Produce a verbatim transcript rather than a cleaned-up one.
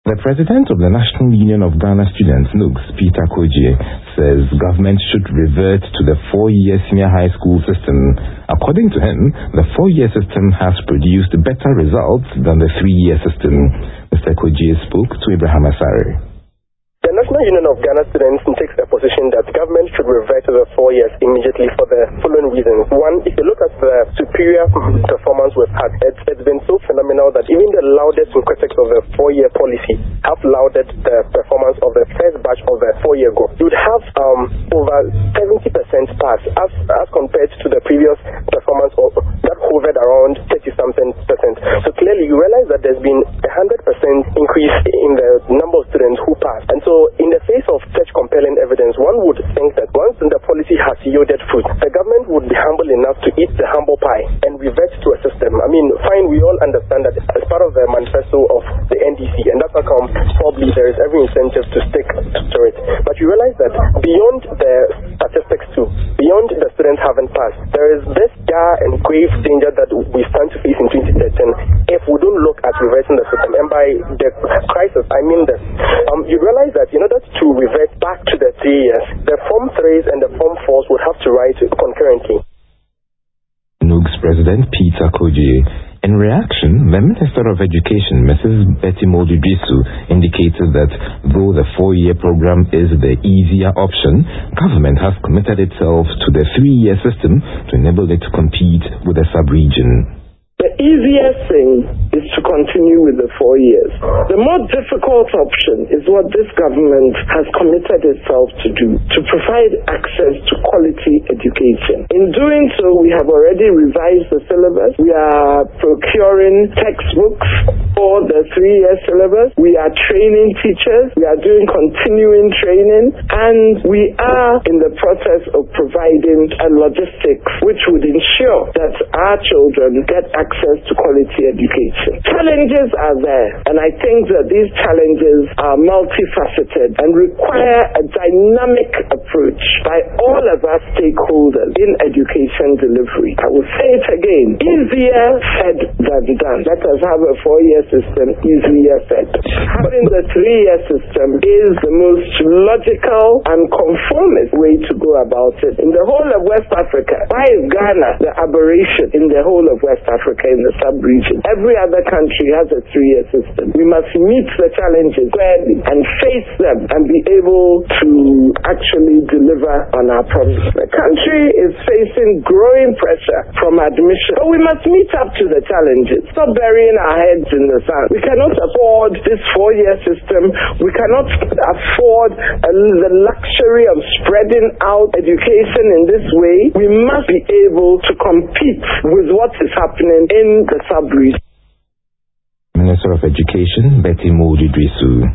The president of the National Union of Ghana Students, N U G S, Peter Kogie, says government should revert to the four-year senior high school system. According to him, the four-year system has produced better results than the three-year system. Mister Kogie spoke to Abraham Asare. The National Union of Ghana Students takes a position that government should revert to the four years immediately for the following reasons. One, if you look at the superior performance we've had, it's, it's been so phenomenal that even the loudest critics of the four-year policy have lauded the performance of the first batch of the four-year group. You would have um, over seventy percent pass as, as compared to the previous performance of, that hovered around thirty-something percent. So clearly you realize that there's been a one hundred percent increase in the number of students who pass. And so So in the face of such compelling evidence, one would think that once the policy has yielded fruit, the government would be humble enough to eat the humble pie and revert to a system. I mean, fine, we all understand that as part of the manifesto of the N D C, and that's how come probably there is every incentive to stick to it. But you realize that beyond the statistics too, beyond the students having passed, there is this dire and grave danger that we stand to face in twenty thirteen if we don't look at reversing the system. And by the crisis, I mean this. Um, you realize that that in order to revert back to the three years, the Form threes and the Form fours would have to write concurrently. N U G S President Peter Kogie. In reaction, the Minister of Education, Missus Betty Modu-Drisu, indicated that though the four-year program is the easier option, government has committed itself to the three-year system to enable it to compete with the sub-region. The easiest thing is to continue with the four years. The more difficult option is what this government has committed itself to do, to provide access to quality education. In doing so, we have already revised the syllabus. We are procuring textbooks for the three-year syllabus. We are training teachers. We are doing continuing training. And we are in the process of providing a logistics which would ensure that our children get access access to quality education. Challenges are there, and I think that these challenges are multifaceted and require a dynamic approach by all of our stakeholders in education delivery. I will say it again, easier said than done. Let us have a four-year system, easier said. Having the three-year system is the most logical and conformist way to go about it. In the whole of West Africa, why is Ghana the aberration in the whole of West Africa? In the sub-region. Every other country has a three-year system. We must meet the challenges squarely and face them and be able to actually deliver on our promise. The country is facing growing pressure from admission, but we must meet up to the challenges. Stop burying our heads in the sand. We cannot afford this four-year system. We cannot afford uh, the luxury of spreading out education in this way. We must be able to compete with what is happening in the sub-region. Minister of Education, Betty Modu-Drisu.